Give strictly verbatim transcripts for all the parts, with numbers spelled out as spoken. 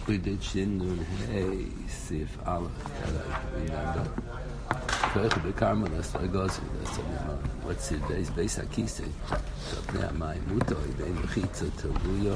We did Shin Nun Hey Sif Aleph. Remember? Koich the Carmelist like Gozi. That's what we know. What's it? There's Beis Hakise. So now my Muto Ibei Mechitza Teluya.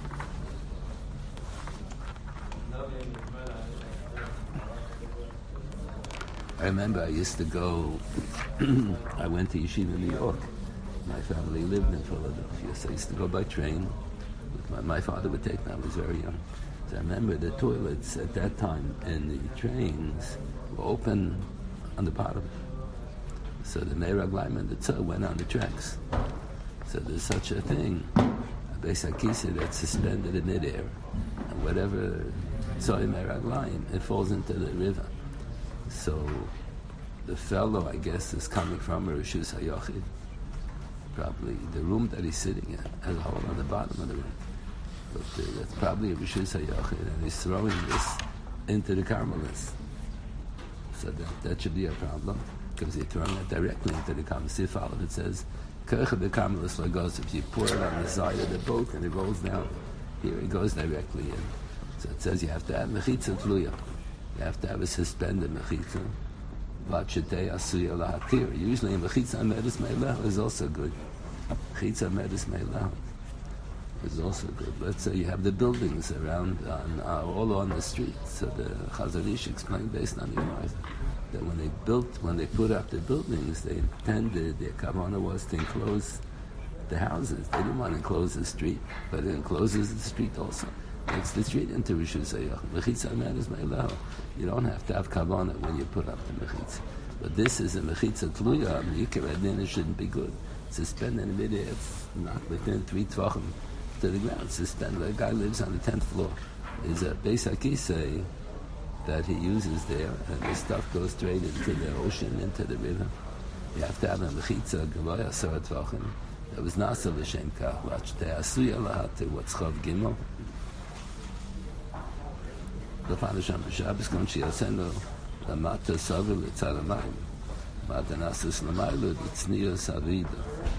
I remember I used to go. I went to Yeshiva in New York. My family lived in Philadelphia, so I used to go by train. My, my father would take me. I was very young. So I remember the toilets at that time in the trains were open on the bottom. So the Meirag Laim and the Tzah went on the tracks. So there's such a thing, a Beis Hakise that's suspended in midair. And whatever Tzah Meirag Laim, it falls into the river. So the fellow, I guess, is coming from Rishus HaYachid. Probably the room that he's sitting in has a hole on the bottom of the room. But uh, that's probably a Rishus HaYachid, and he's throwing this into the Carmelists. So that, that should be a problem, because he's throwing it directly into the Carmelists. If all of it says, Kircha the Carmelists Lagos, if you pour it on the side of the boat and it rolls down, here it goes directly in. So it says you have to have Mechitza Tluya. You have to have a suspended Mechitza. Usually a Mechitza Medis Meileh is also good. Mechitza Medis Meileh is also good. Let's say you have the buildings around, on, uh, all on the street. So the Chazon Ish explained based on the Gemara that when they built, when they put up the buildings, they intended, their kavanah was to enclose the houses. They didn't want to enclose the street, but it encloses the street also. Makes the street into Rishus HaYachid. Mechitza Medis Meileh. You don't have to have kavanah when you put up the Mechitza. But this is a Mechitza Tluya. Yikar Adin, it shouldn't be good. Suspended in midair, it's not within three tvachim to the ground. Suspended. The guy lives on the tenth floor. There's a Beis Hakise that he uses there, and the stuff goes straight into the ocean, into the river. You have to have a Mechitza Gavoya Asar Tvachim. That was Nasa L'Shem Kach. Watch the Asuya Lahate, what's Chav Gimel. The Father Shem Shabbos Kon Shiasenu Lamata Savil Tzalamayim Mata Nasus Lamaylu Tzniya Savida.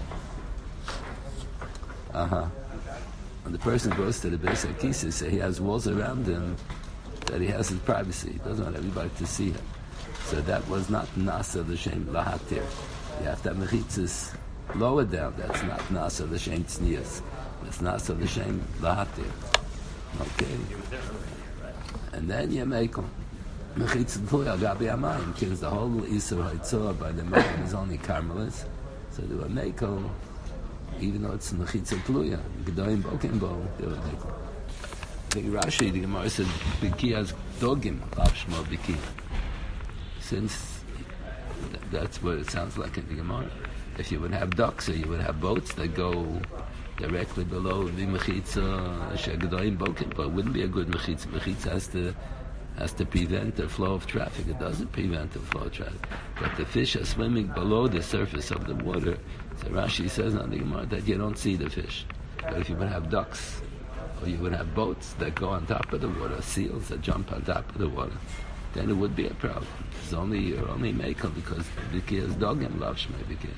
Uh-huh. When the person goes to the Beis Hakise, so he has walls around him that he has his privacy. He doesn't want everybody to see him. So that was not Nasa L'Shem Lahatir. You have to have Mechitzas lower down. That's not Nasa L'Shem Tzniyas. That's Nasa L'Shem Lahatir. Okay. And then you make them. Mechitza Tluya Gabi Amayim, because the whole Isur Haitzor by the Mayim is only Carmelists. So they were Mekel, even though it's Mechitza Tluya. Gedoyim Bokim Bo, they were Mekel. The Rashi, the Gemara said, Biki has Dogim, Rav Shmo Biki. Since that's what it sounds like in the Gemara. If you would have ducks, or you would have boats that go directly below the Mechitza, Shegedoyim Bokim, but it wouldn't be a good Mechitza. Mechitza has to has to prevent the flow of traffic. It doesn't prevent the flow of traffic. But the fish are swimming below the surface of the water. So Rashi says on the Gemara that you don't see the fish. But if you would have ducks, or you would have boats that go on top of the water, seals that jump on top of the water, then it would be a problem. It's only, you're only making because Biki is dogim, lav shmei Biki.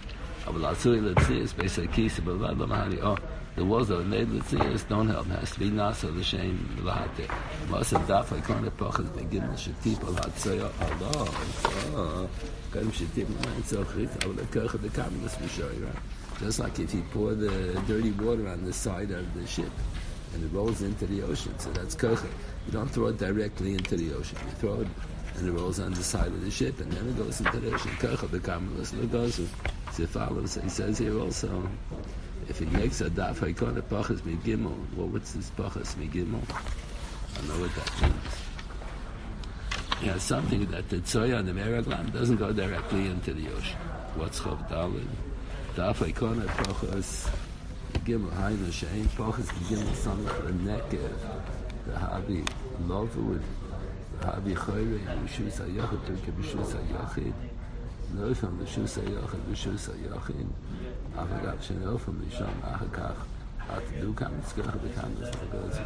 Oh, the walls that are made Letzias don't help. It has to be Nasa L'Shem Lahate. Most of Daf Haikon Epochas begin with Shetip Al Hatzoya Allah. Karim Shetip Al Hatzoya Al Kercha the Carmelists we show you, right? Just like if you pour the dirty water on the side of the ship and it rolls into the ocean, so that's Kercha. You don't throw it directly into the ocean. You throw it and it rolls on the side of the ship and then it goes into the ocean. Kercha the Carmelists Legosu. So it follows. He says here also, if it makes a daf haikon pachas migimel, well, what's this pachas migimel? I don't know what that means. Yeah, something that the tzoya and the meraglam doesn't go directly into the ocean. What's chav dalid? Daf haikon pachas migimel hainu shein pachas migimel samach lenekev the habi lovud the habi choyrei b'shus hayachid turke b'shus hayachid. No from the Shus HaYachid, the Shus HaYachid, Avagav Sheno from the Sham Achakach, At Dukam, Skach, the Kamas, the Gozi.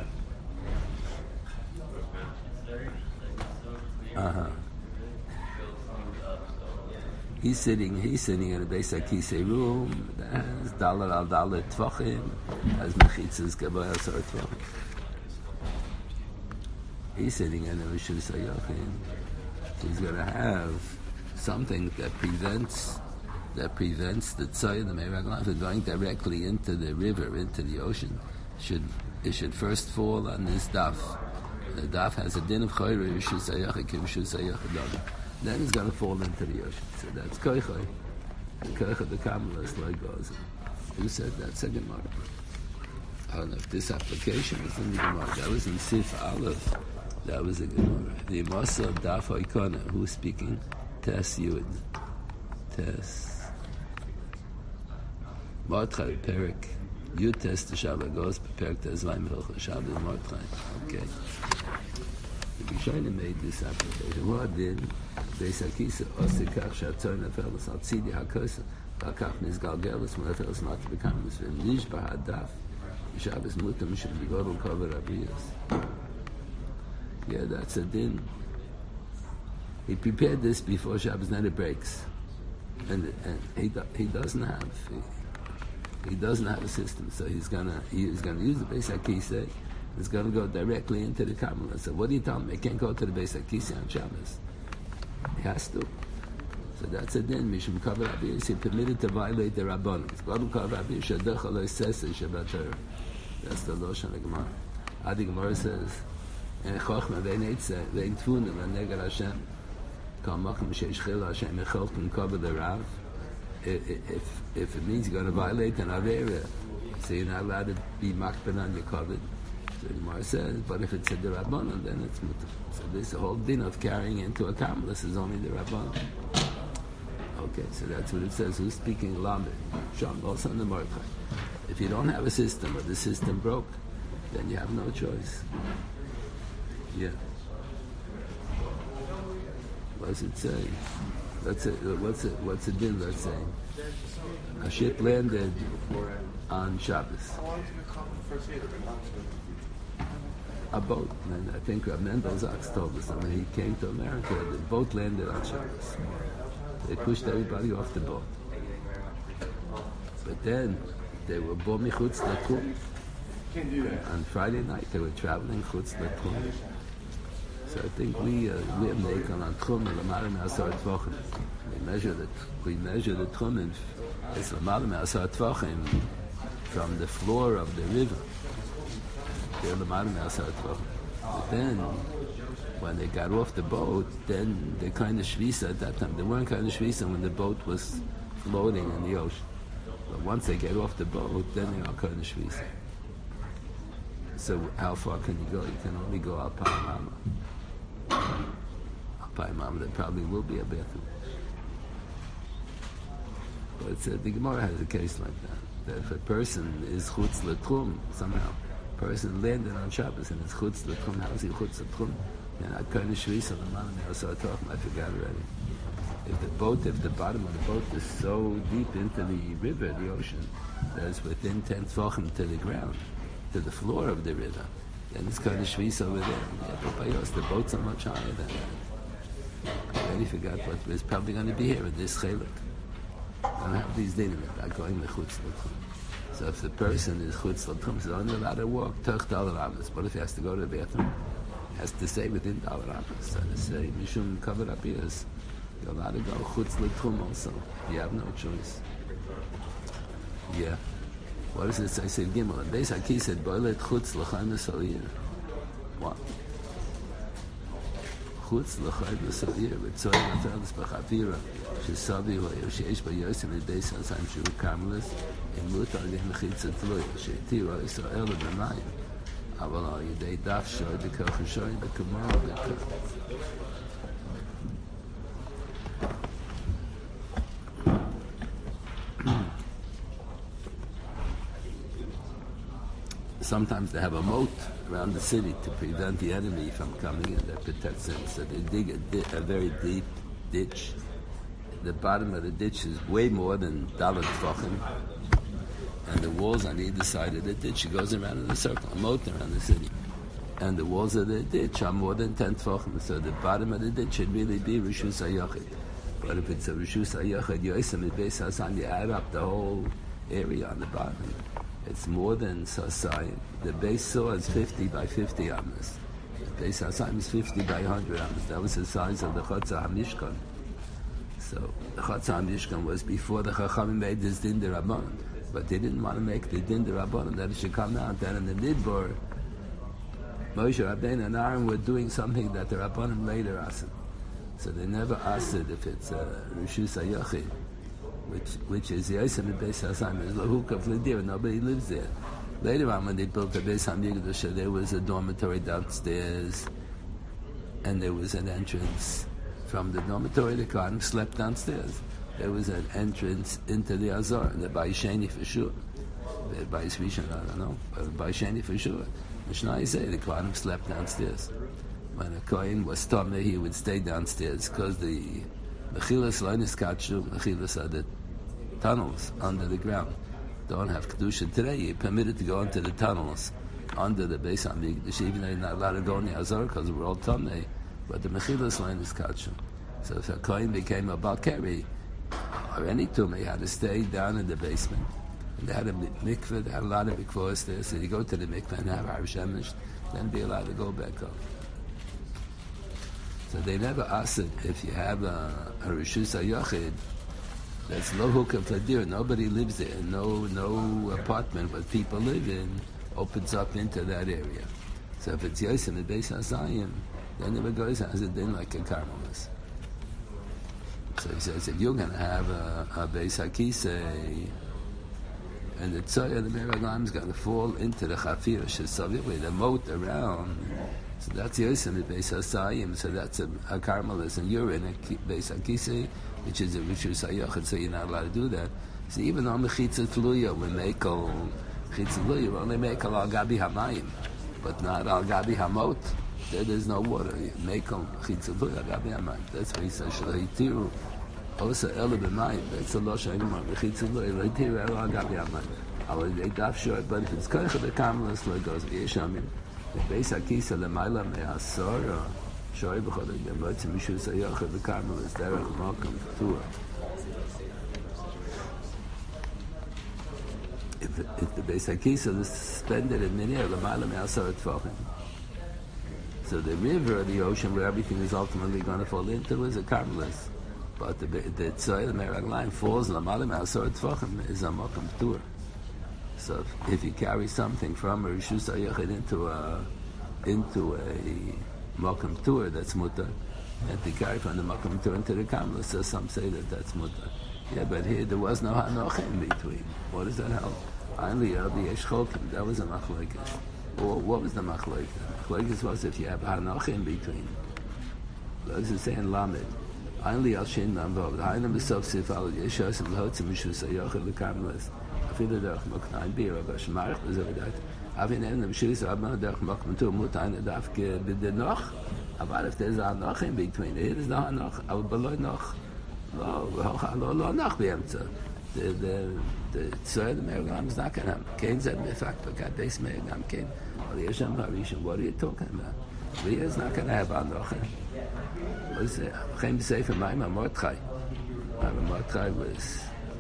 Uh-huh. He's sitting, he's sitting in a Beis Hakise room that has Dalet al Dalet Tvachim, has Mechitzas Gavoya Asar Tvachim. He's sitting in a Rishus Hayachim. He's going to have something that prevents that prevents the tzayid, the meiraglav, from going directly into the river, into the ocean. Should it should first fall on this daf. The daf has a din of chayre Rishus Hayachim, Rishus Hayachim. Then it's going to fall into the ocean. So that's koichay. The koichay the Kabbalah like goes. Who said that? Said Gemara. I don't know if this application is in the Gemara. That was in Sif Aleph. That was a Gemara. The Masa Daf Oikona. Who's speaking? Tes Yud. Tes. Mordechai Perik. Yud Tes Teshavah goes. Perik Tes Laim Hilcha Shabbat Mordechai. Okay. The Rishonim made this application. What did Beis Akisa Osikach Shatzoy Nefeles Al Tzidi HaKosa Bakach Nizgalgelis Nefeles Not to become this Nishba Hadaf Shabbos Mutam should be Godel Cover Abiyas. Yeah, that's a din. He prepared this before Shabbos night it breaks, and and he do, he doesn't have he, he doesn't have a system, so he's gonna he's gonna use the Beis Akisa. It's gonna go directly into the Kabbalah. So what do you tell him? He can't go to the Beis Akisa on Shabbos. He has to. So that's a din. Mishum Cover Abiyas. He permitted to violate the Rabbanim. Godel Cover Abiyas Shadach Alei Sesa Shabbat Torah. That's the Lashon of the Gemara. Adi Gemara says, "En chochma ve'en eitze ve'en tfuna ve'negar Hashem kol makom sheish chil Hashem echolkim cover the Rav." If if it means you're going to violate an avera, so you're not allowed to be makban on your covered. So the Gemara says, but if it's a derabbanan, then it's mutar. So this whole din of carrying into a kamlas is only the rabbanan. Okay, so that's what it says. Who's speaking lamed? Sham also in the Mordechai. If you don't have a system, or the system broke, then you have no choice. Yeah. What does it say? Let's say, what's it? What's it din? Let's say a ship landed on Shabbos. A boat, and I think Rav Mendel Zaks told us that when he came to America, the boat landed on Shabbos. They pushed everybody off the boat. But then they were bo michutz l'tchum. On Friday night they were traveling chutz l'tchum. So I think we uh, we have meikan on tchum and l'mara me'asar tvachim. We measure the we measure the tchum and it's l'mara me'asar tvachim from the floor of the river. They're l'mara me'asar tvachim. But then when they got off the boat, then they kind of shvisa at that time. They weren't kind of shvisa when the boat was floating in the ocean. But once they get off the boat, then they are kind of shvisa. So how far can you go? You can only go al pai mama. Al pai mama, there probably will be a bathroom. But it's, uh, the Gemara has a case like that. That if a person is chutz l'tchum, somehow, a person landed on Shabbos and it's chutz l'tchum, how is he chutz l'tchum? And I kind of shvisa the man I saw talking. I forgot already. If the boat, if the bottom of the boat is so deep into the river, the ocean, that it's within ten tefachim to the ground, to the floor of the river, then it's kind of shvisa over there. Yeah, but by us, the boats are much higher than that. I already forgot what was probably going to be here in this chelik. I don't have these dinim about going to chutz l'tchum. So if the person is chutz l'tchum, he's only allowed to walk toch dollar amas. What if he has to go to the bathroom? Has to say within dollar amas. So to say mishum covered up ears, you're allowed to go chutz l'tchum also. You have no choice. Yeah. What does it say? Say Gimel. And Beis Haki said boilet chutz l'chaim l'salir. What? Chutz l'chaim l'salir. V'tzoy l'ferdes b'chavira. Shesavi hoyer sheish b'yosim l'beis hasam shu kamlis. Imut al yem chitza tloy. She'tiro Yisrael l'b'mayim. אבל על ידי דף שוי בכוח שוי בכמור בכוח. Sometimes they have a moat around the city to prevent the enemy from coming in. That protects them. So they dig a, di- a very deep ditch. The bottom of the ditch is way more than dalat tefachim. And the walls on either side of the ditch, it goes around in a circle, a moat around the city. And the walls of the ditch are more than ten tefachim. So the bottom of the ditch should really be Rishus HaYachid. But if it's a Rishus HaYachid, Yosem Beis Hasan, you add up the whole area on the bottom. It's more than Sasai. The base saw is fifty by fifty amas. Beis Hasayim is fifty by one hundred amos. That was the size of the Chotza HaMishkan. So the Chotza HaMishkan was before the Chachamim made this Din D'Rabbanan. But they didn't want to make the Din D'Rabbanan that it should come out. Then in the Midbar, Moshe Rabbeinu and Aaron were doing something that the Rabbanim later asked. So they never asked it if it's uh, Rishus HaYachid, which which is Yosem and Beis Hasayim. It's Lahukah Fledir, nobody lives there. Later on, when they built the Beis HaMikdash, there was a dormitory downstairs, and there was an entrance from the dormitory. The Kohanim slept downstairs. There was an entrance into the Azor, the Bais Sheni for sure. The Bais Rishon, I don't know, but Bais Sheni for sure. Mishnah say the Kohanim slept downstairs. When a Kohen was Tomei, he would stay downstairs because the Mechilas Loinis Katshu, Mechilas are the tunnels under the ground. Don't have Kedusha today. You're permitted to go into the tunnels under the Beis HaMikdash, even though you're not allowed to go in the Azor because we're all Tomei. But the Mechilas Loinis Katshu. So if a Kohen became a Balkari, or any tumah, he had to stay down in the basement. And they had a mikveh, they had a lot of mikvahs there, so you go to the mikveh and have Har Shemesh, then be allowed to go back up. So they never asked it if you have a, a Rishus HaYachid, that's lo hukah fladir, nobody lives there, no no apartment but people live in opens up into that area. So if it's Yosem and Beis Hasayim, then it goes as a din like a Carmelis. So he says, if you're going to have a, a Beis HaKisei, and the Tzoya, the Meraglim is going to fall into the Chafir, Shesavir, with a moat around, so that's Yosem at Beis Hasayim, so that's a, a Carmelis, and you're in a Beis HaKisei, which is a Rishus HaYachid, so you're not allowed to do that. So even on Mechitza Tluya, we make all, Mechitza Tluya, we only make al Gabi Hamayim, but not al Gabi Hamot. There, there's no water. You make them chitzavui agabi hamayim. That's why he says shleitiru osa ela b'mayim. That's the lashon gemara. Chitzavui leitiru ela agabi hamayim. Our they daf short, but if it's koich the carmelis, like goes yeshamim. The Beis HaKisei lemayla me'asor or shoi b'chol the motzim mishus hayachid the carmelis derech malkum tuah. If if the Beis HaKisei is suspended in minir lemayla me'asor tefachim. So the river, the ocean, where everything is ultimately going to fall into, is a Carmelis. But the the Tzoy, the Merag line, falls in the Malim Asor Tvachim, is a Makam Tur. So if, if you carry something from a Rishus HaYachid into a into a Makam Tur, that's Mutter. And to carry from the Makam Tur into the Carmelis, so some say that that's Mutter. Yeah, but here there was no Hanocha in between. What does that help? Only uh, the Yesh Chokim, that was a Machlokes. Or what was the Machlokes? Machlokes was if you have Hanocha in between. Those are saying Lamed. Only Al Shin Namvov. The Hainam is Sof Sifal, Yeshos and Lotzim Mishus HaYachid the Carmelis. Afilu Derech Moknain Bir, Rabbi Shemarach was over that. Avin En Mishus Rabban Derech Moknain Tu Mutayin Adafke B'Denoch. But if there's a Hanocha in between, here is no Hanocha. Al Beloy Noch. Lo, lo, lo Noch B'Yemtza. The the the Tzoy, the Meraglim is not going to have. Cain said, in fact, but God base Meraglim Cain. Well, the Yesham Harishon, what are you talking about? Leah is not going to have Hanocha. What is it? Chaim Sefer Maimah Mordechai. Mordechai was,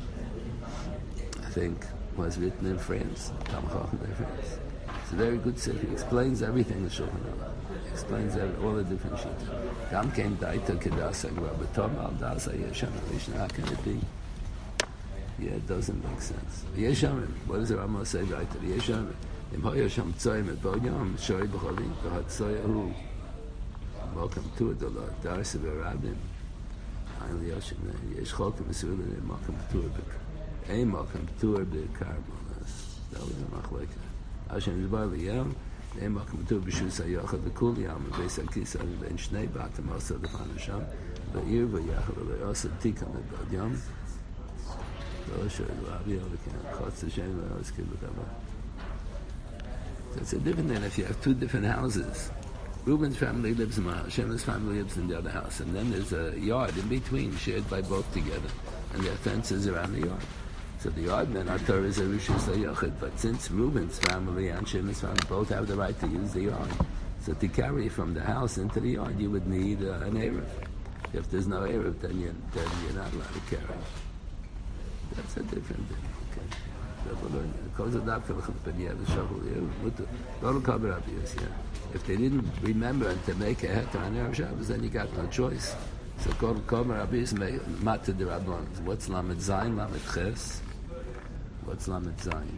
I think, was written in France. Tam Chacham in France. It's a very good sefer. He explains everything in Shulchan Aruch. Explains every, all the different shit. Gam came Daita Kedasa Rabbi Tom Al Dasa Yesham Harishon. How can it be? Yeah, it doesn't make sense. Yesham, what does the Rambam say Daita? Yesham, Im Hoya Sham Tzoyim Et Boyam Shoi B'Cholim V'Hat Tzoyahu. Welcome to it, the Lord. Darsa V'Rabim. Finally, Yoshim, Yesh Chokim V'Sulim, Welcome to it. Ein Welcome to it, Carmelis. That was a Machlokes. Hashem Zbar V'Yam, Ein Welcome to it, B'Shus HaYachid V'Kul Yam, V'Beis HaKisei, V'Bein Shnei Batim, also the Panasham, V'Ir V'Yachid, V'Yosef Tikam V'Bad Yam, V'Osher V'Avi V'Kan, Chotz Hashem V'Oskid V'Kava. So it's a different than if you have two different houses. Reuben's family lives in one house, Shem's family lives in the other house, and then there's a yard in between shared by both together, and there are fences around the yard. So the yardmen are Torah is a Rishus HaYachid, but since Reuben's family and Shem's family both have the right to use the yard, so to carry from the house into the yard, you would need uh, an Erev. If there's no Erev, then, you, then you're not allowed to carry. That's a different thing. Okay. Because of that, but yeah, the shovel, don't cover up yes, yeah. If they didn't remember to make a heter on Erev Shabbos, then you got no choice. So Kol Komer Rabbi Mat the Rabban. What's Lamed Zayin? Lamed Ches. What's Lamed Zayin?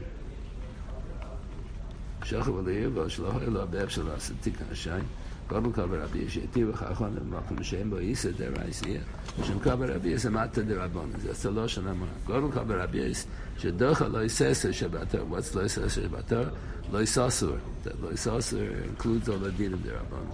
Shachar v'leiv v'shloh elo be'ev shel asatik ha'shayin. Kol Komer Rabbi Yisheti v'chachon v'makom shem bo yisa deraisiyah. Shem Komer Rabbi is a Mat the Rabban. That's the Lashon Amar. Kol Komer Rabbi is shedocha lo yisesa shabatar. What's lo yisesa shabatar? Lo yisasur. That lo yisasur includes all the din of the Rabban.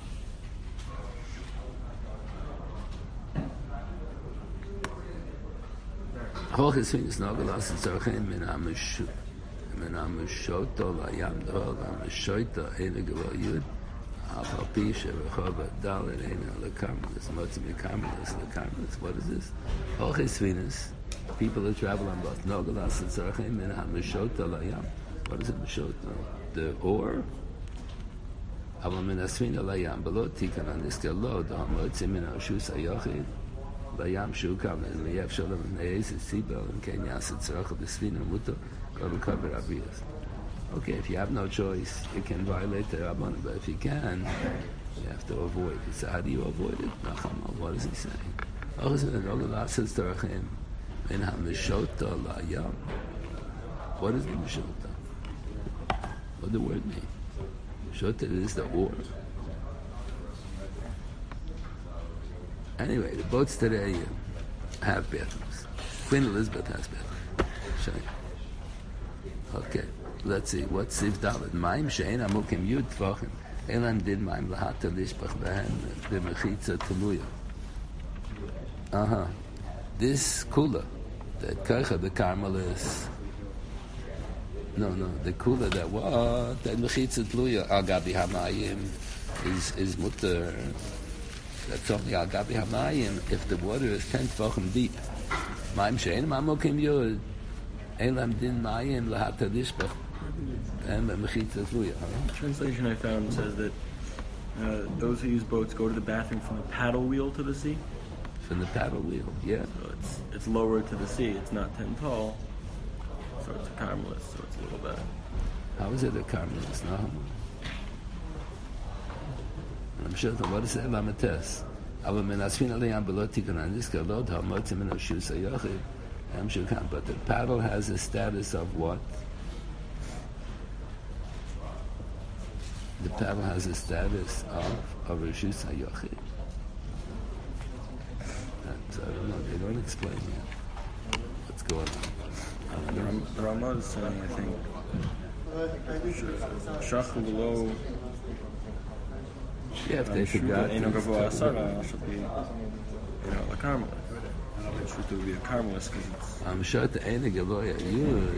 Hoch is finis nogelas tzarchen min amishut min amishoto layam dol amishoto ene gevol yud afal pi shevachov dalet ene lekamelis motzim lekamelis lekamelis. What is this? Hoch is finis. People that travel on both nogelas tzarchen min amishoto layam. What is it? Mishoto? The oar. Aval min asfina layam below tikan aniske lo dam motzim min ashus ayochid. Layam shukam and Liyev Shalom and Neis Sibel and Kenya Sitzrach of the Svina Muto Kodu Kaber Abiyas. Okay, if you have no choice, you can violate the Rabban, but if you can, you have to avoid it. So how do you avoid it? Nachama, what is he saying? What is the Mishota? What does the word mean? Mishota is the oar. Anyway, the boats today have bathrooms. Queen Elizabeth has bathrooms. Okay, let's see. What's Siv Dalet? Maim she'en amukim yud tvochim. Elam did maim lahata lishbach behen b'mechitza teluya. Uh-huh. This kula, that Kaicha the Carmelis, no, no, the kula that what? That mechitza teluya, agabi hamayim, is, is mutter. That's only al gabi hamayim if the water is ten tefachim deep. Ma'im she'en ma'amokim yod elam din ma'ayim lahata lishbach and mechitza tluya. Translation I found says that uh, those who use boats go to the bathroom from the paddle wheel to the sea. From the paddle wheel, yeah. So it's it's lower to the sea. It's not ten tall, so it's a carmelis. So it's a little better. How is it a carmelis? No. I'm sure that what is it? Lamates. Aber men asfina leyam below tikun aniska lo da motzim min ashus ayochid. I'm sure can, but the paddle has a status of what? The paddle has a status of of ashus ayochid. So I don't know. They don't explain yet. What's going on? The, Ram- the Ramah is saying, I think, shachul below. Yeah, if they forgot. Should be, you know, a carmelis. It should be a carmelis because it's. I'm sure the Eina Gavoya Yud,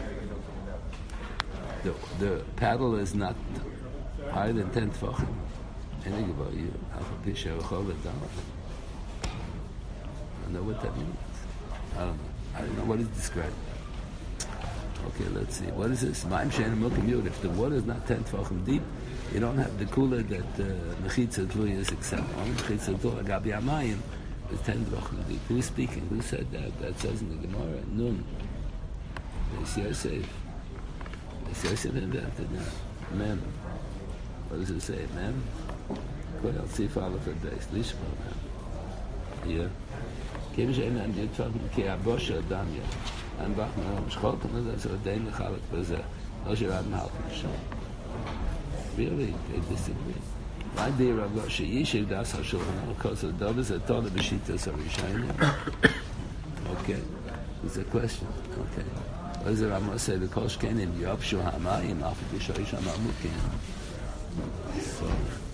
the the paddle is not higher than ten tefachim. Eina Gavoya Yud, Alpha Pisha Rechov Adama. I don't know what that means. I don't know. I don't know what is described. Okay, let's see. What is this? Ma'im she'en mokim yud. If the water is not ten tefachim deep, you don't have the cooler that mechitza tluya is except. Only mechitza tluya gabi amayim is ten tefachim deep. Who's speaking? Who said that? That says in the Gemara. Nun. It's Yosef. It's Yosef invented that. Mem. What does it say? Mem. Koyal tzif aleph at base. Lishma. Yeah. Kim she'en an yud tefachim ki abosha damya. And Bachman Schotten, that's what they Mechalek was a Oshirat Malchus. Really, they disagree. Why do you have Rosh Yishiv Das HaShulchan? Because the Dobbs are told the Beshitas are Rishayim. Okay, it's a question. Okay. What does the Ramah say? The Kosh Kenim Yopshu HaMayim Alpha B'Shoisham Amukim. So.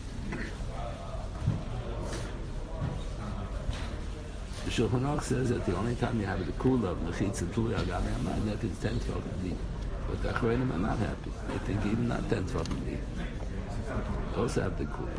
The Shulchan Aruch says that the only time you have the kula of mechitza tluya gabi hamayim that is ten tefachim deep. But the Achronim are not happy. They think even not ten tefachim deep. They also have the kula.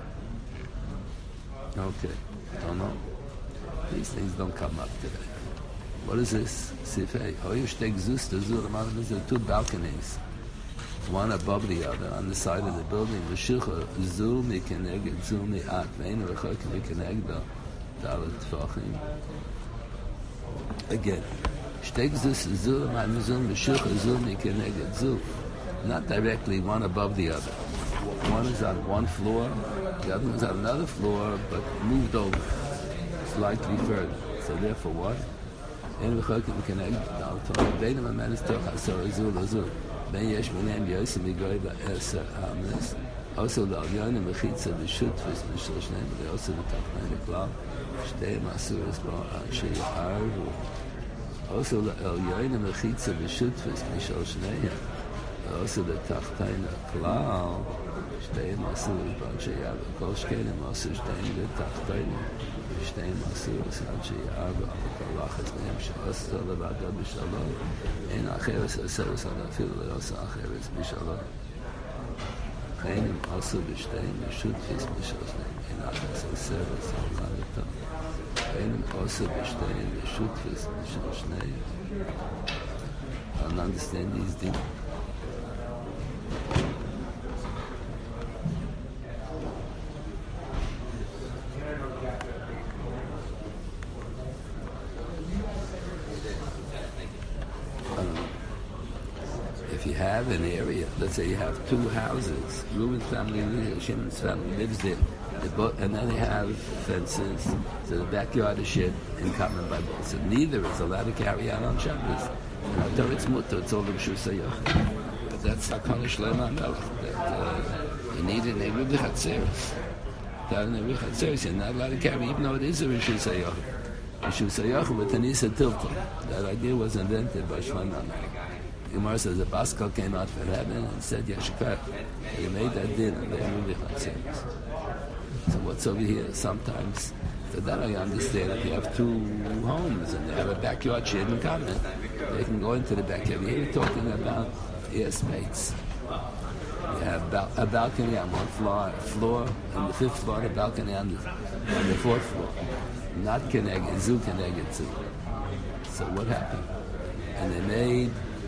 Okay, don't know. These things don't come up today. What is this? Sifei. Hoyu shtek zus tezur amadim. There are two balconies, one above the other on the side of the building. V'shicha zu mikeneged zu mi'at ve'enu rechok mikenegdo. Again, Shteg Zuz Zul, my Mizum, Meshucha Zul, Mikeneged Zul. Not directly one above the other. One is on one floor, the other one's on another floor, but moved over slightly further. So therefore what? אין וחוקים כנגד דלתו, בין הממנס תוך עשור הזול הזול, בין יש ביניהם יוסי מגוי בעשר האמנס, also לעליון המחיצה בשותפוס בשל שניהם, ולעושה בתוכנן לכלל, שתי מסורת בו אנשי ערבו. also לעליון המחיצה בשותפוס בשל שניהם, ולעושה בתוכנן לכלל, שתי מסורת בו אנשי ערבו. כל שכנים עושה שתיים בתוכנן, שתיים מסורת אנשי ערבו. לחץ מהם שעושה לבדו בשלום, אין אחרת עושה עושה אפילו לא עושה אחרת בשלום. לכן הם עשו בשתיים בשותפוס בשל שניהם, אין אחרת עושה עושה לבדו. לכן הם עשו בשתיים בשותפוס בשל שניהם. I don't understand these things. If you have an area, let's say you have two houses, Reuben's family lives, Shimon's family lives there, both, and then they have fences, so the backyard is shared in common by both. So neither is allowed to carry out on Shabbos. Until it's mutter, it's all the B'shur Sayach. But that's Hakana Shlomo HaMelech, that uh, you need an Eruv B'Chatzeres. Without an Eruv B'Chatzeres, you're not allowed to carry, even though it is a B'shur Sayach. B'shur Sayach with Tanisa Tilton. That idea was invented by Shlomo HaMelech. Gemara says the Baskel came out from heaven and said Yeshikar. They made that din and they moved the Chatzeres. So what's over here? Sometimes, so that I understand. If you have two homes and they have a backyard shared in common, they can go into the backyard. Here you're talking about air space. You have ba- a balcony on one floor, floor, and the fifth floor, and a balcony on the, on the fourth floor. Not connected, zoo connected zoo. So what happened? And they made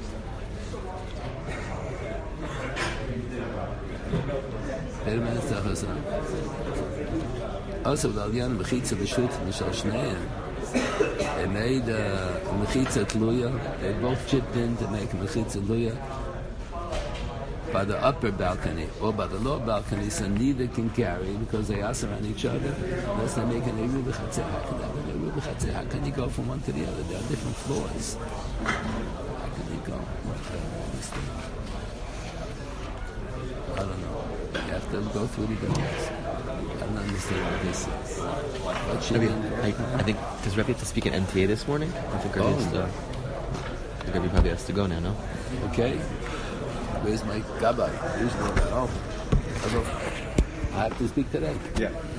also the Alyan Mechitza B'Shut Mishal Shneim, they made a Mechitza Tluya. They both chipped in to make a Mechitza Tluya by the upper balcony or by the lower balcony, so neither can carry because they are around each other. Unless they make an Eruv B'Chatzer, how can that be an Eruv B'Chatzer? How can you go from one to the other? There are different floors. How can you go? I don't know. You have to go through the doors. I don't understand what this is. What should Rebbe, I, I, I think, does Rebbe have to speak at N T A this morning? I think Rebbe, Oh. has to, I think Rebbe probably has to go now, no? Okay. Where's my gabbai? Who's going? Oh. I have to speak today. Yeah.